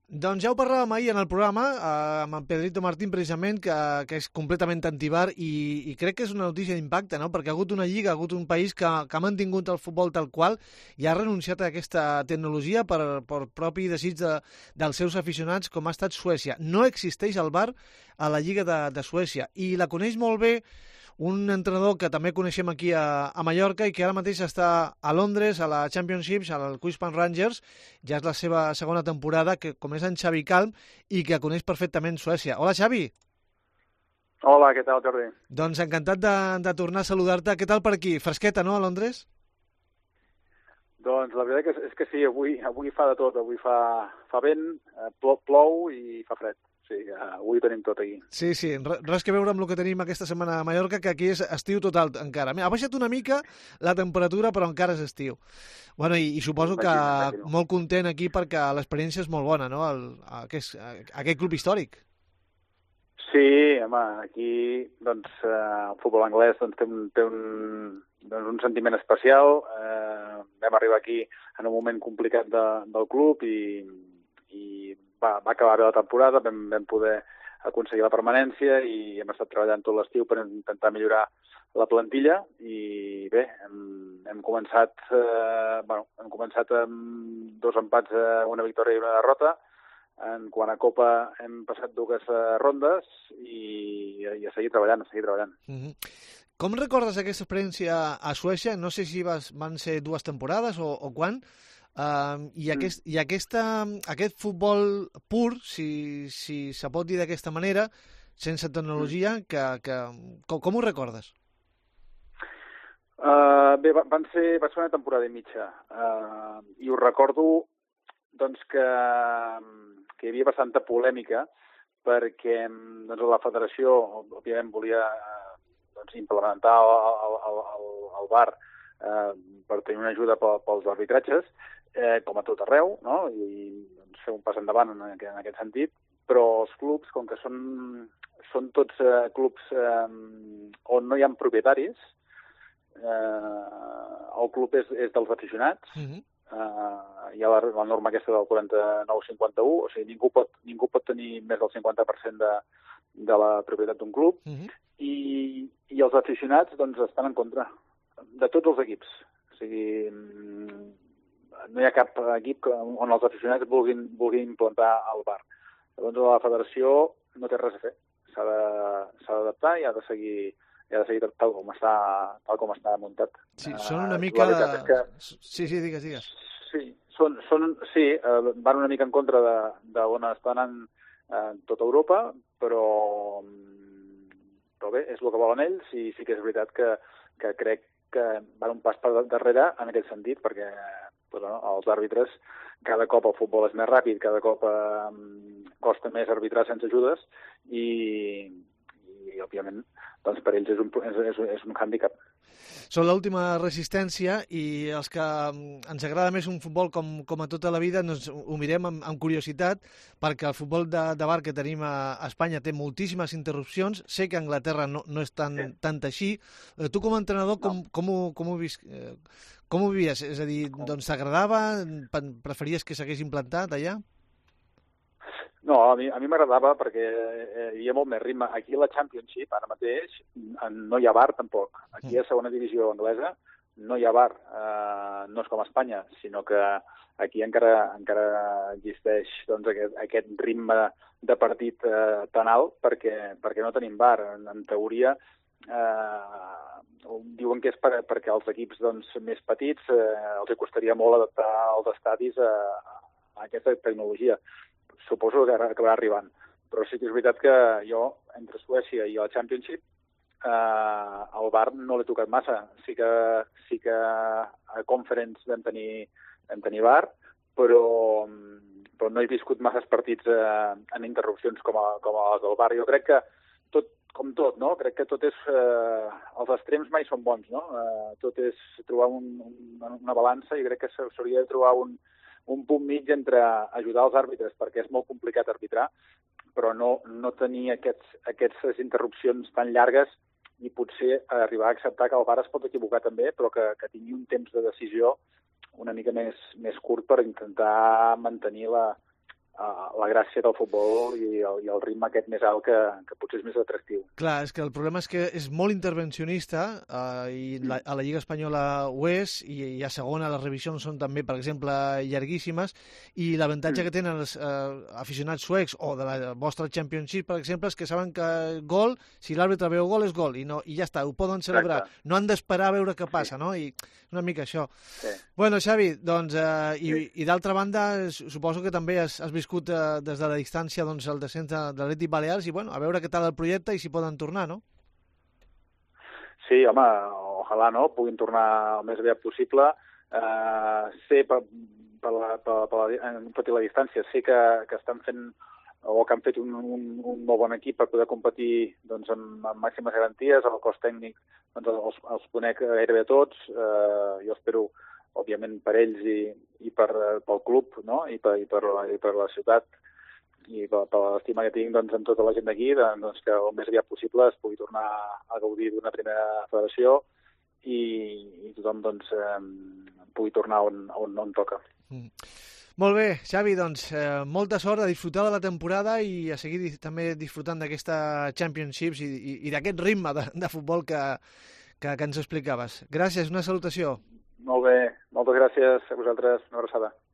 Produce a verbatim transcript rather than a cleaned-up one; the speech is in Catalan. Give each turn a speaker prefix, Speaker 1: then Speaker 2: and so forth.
Speaker 1: Doncs ja ho parlàvem ahir en el programa, eh, amb en Pedrito Martín, precisament, que, que és completament antivar, i, i crec que és una notícia d'impacte, no? Perquè ha hagut una lliga, ha hagut un país que, que ha mantingut el futbol tal qual i ha renunciat a aquesta tecnologia per, per propi desig de, dels seus aficionats, com ha estat Suècia. No existeix el V A R a la lliga de, de Suècia, i la coneix molt bé un entrenador que també coneixem aquí a, a Mallorca i que ara mateix està a Londres, a la Championship, al Queensland Rangers. Ja és la seva segona temporada, que com és en Xavi Calm, i que coneix perfectament Suècia. Hola, Xavi!
Speaker 2: Hola, què tal, Jordi?
Speaker 1: Doncs encantat de, de tornar a saludar-te. Què tal per aquí? Fresqueta, no, a Londres?
Speaker 2: Doncs la veritat és que sí, avui, avui fa de tot. Avui fa, fa vent, plou i fa fred. Sí, avui tenim tot aquí.
Speaker 1: Sí, sí, res que veure amb el que tenim aquesta setmana a Mallorca, que aquí és estiu total encara. Ha baixat una mica la temperatura, però encara és estiu. Bueno, i, i suposo que imagino. Molt content aquí perquè l'experiència és molt bona, no?, el, aquest, aquest club històric.
Speaker 2: Sí, home, aquí doncs, eh, el futbol anglès doncs, té, un, té un, doncs, un sentiment especial. Eh, vam arribar aquí en un moment complicat de, del club i, i va, va acabar bé la temporada, vam, vam poder aconseguir la permanència i hem estat treballant tot l'estiu per intentar millorar la plantilla i bé, hem, hem començat eh, bueno, hem començat amb dos empats, eh, una victòria i una derrota. En quant a Copa hem passat dues uh, rondes i, i a seguir treballant, a seguir treballant.
Speaker 1: Mm-hmm. Com recordes aquesta experiència a Suècia? No sé si vas, van ser dues temporades o, o quan. Uh, i aquest, mm. i aquesta, aquest futbol pur, si, si se pot dir d'aquesta manera, sense tecnologia, mm. que, que, com, com ho recordes?
Speaker 2: Uh, bé, van ser, va ser una temporada i mitja. Uh, I ho recordo doncs, que, que hi havia bastanta polèmica perquè doncs, la federació, òbviament, volia doncs, implementar el, el, el, el V A R eh, per tenir una ajuda pels arbitratges, eh, com a tot arreu, no? I doncs, fer un pas endavant en aquest, en aquest sentit, però els clubs, com que són, són tots eh, clubs eh, on no hi ha propietaris, eh, el club és, és dels aficionats, mm-hmm. Uh, hi ha la, la norma aquesta del quaranta-nou cinquanta-u, o sigui, ningú pot, ningú pot tenir més del cinquanta per cent de, de la propietat d'un club, uh-huh. i, i els aficionats doncs, estan en contra de tots els equips. O sigui, no hi ha cap equip on els aficionats vulguin, vulguin implantar el V A R. Llavors la federació no té res a fer, s'ha d'adaptar i ha de seguir i ha de seguir tal com està, tal com està muntat.
Speaker 1: Sí, són una mica...
Speaker 2: Uh, que...
Speaker 1: Sí, sí, digues, digues.
Speaker 2: Sí, són, són, sí uh, van una mica en contra de, de on està anant uh, tota Europa, però, però bé, és el que volen ells i sí que és veritat que, que crec que van un pas per darrere en aquest sentit, perquè pues, no, els àrbitres, cada cop el futbol és més ràpid, cada cop uh, costa més arbitrar sense ajudes i, i òbviament, doncs per ells és un, és, és, és un hàndicap.
Speaker 1: Són l'última resistència i els que ens agrada més un futbol com, com a tota la vida doncs ho mirem amb, amb curiositat perquè el futbol de, de bar que tenim a, a Espanya té moltíssimes interrupcions. Sé que a Anglaterra no, no és tan, sí. tant així. Eh, tu com a entrenador com, no. com, ho, com, ho vis, eh, com ho vivies? És a dir, doncs t'agradava? Preferies que s'hagués implantat allà?
Speaker 2: No, a mi a mi m'agradava perquè eh, hi havia molt més ritme. Aquí a la Championship, ara mateix, no hi ha V A R tampoc. Aquí a segona divisió anglesa no hi ha V A R. Eh, no és com a Espanya, sinó que aquí encara encara existeix doncs, aquest, aquest ritme de partit eh, tan alt perquè, perquè no tenim V A R. En, en teoria, eh, diuen que és per, perquè els equips doncs, més petits eh, els costaria molt adaptar els estadis a, a aquesta tecnologia. Suposo que acabarà arribant. Però sí que és veritat que jo, entre Suècia i la Championship, eh, el V A R no l'he tocat massa. Sí que, sí que a Conference vam tenir, vam tenir V A R, però, però no he viscut masses partits eh, en interrupcions com, a, com a les del V A R. Jo crec que tot, com tot, no? Crec que tot és... Eh, els extrems mai són bons, no? Eh, tot és trobar un, un, una balança i crec que s'hauria de trobar un un punt mig entre ajudar els àrbitres, perquè és molt complicat arbitrar, però no, no tenir aquests, aquestes interrupcions tan llargues i potser arribar a acceptar que el V A R es pot equivocar també, però que, que tingui un temps de decisió una mica més, més curt per intentar mantenir la, uh, la gràcia del futbol i el, i el ritme aquest més alt que, que potser és més atractiu.
Speaker 1: Clar, és que el problema és que és molt intervencionista uh, i la, a la Lliga Espanyola ho és, i, i a segona les revisions són també, per exemple, llarguíssimes, i l'avantatge mm. que tenen els uh, aficionats suecs o de la vostra Championship, per exemple, és que saben que gol, si l'àrbitre veu gol, és gol, i, no, i ja està, ho poden celebrar. Exacte. No han d'esperar a veure què passa, sí. no? I una mica això.
Speaker 2: Sí.
Speaker 1: Bueno, Xavi, doncs, uh, i, sí. i d'altra banda, suposo que també has, has viscut uh, des de la distància doncs, el descens de, de l'Atlètic Balears i, bueno, a veure què tal el projecte i si poden tornar, no?
Speaker 2: Sí, home, ojalà, no?, puguin tornar el més aviat possible. Uh, sé, per, per, la, per, per la, tot i la distància, sé que, que estan fent o que han fet un, un, un molt bon equip per poder competir doncs, amb, amb màximes garanties. El cos tècnic doncs, els, els conec gairebé tots. Uh, jo espero, òbviament, per ells i, i per, pel club, no?, i per, i per, i per la ciutat, i per, per l'estima que tinc doncs, amb tota la gent d'aquí, doncs, que el més aviat possible es pugui tornar a gaudir d'una primera federació i, i tothom doncs, eh, pugui tornar on, on, on toca.
Speaker 1: Mm. Molt bé, Xavi, doncs eh, molta sort, a disfrutar de la temporada i a seguir també disfrutant d'aquesta Championships i, i, i d'aquest ritme de, de futbol que, que, que ens explicaves. Gràcies, una salutació.
Speaker 2: Molt bé, moltes gràcies a vosaltres, una abraçada.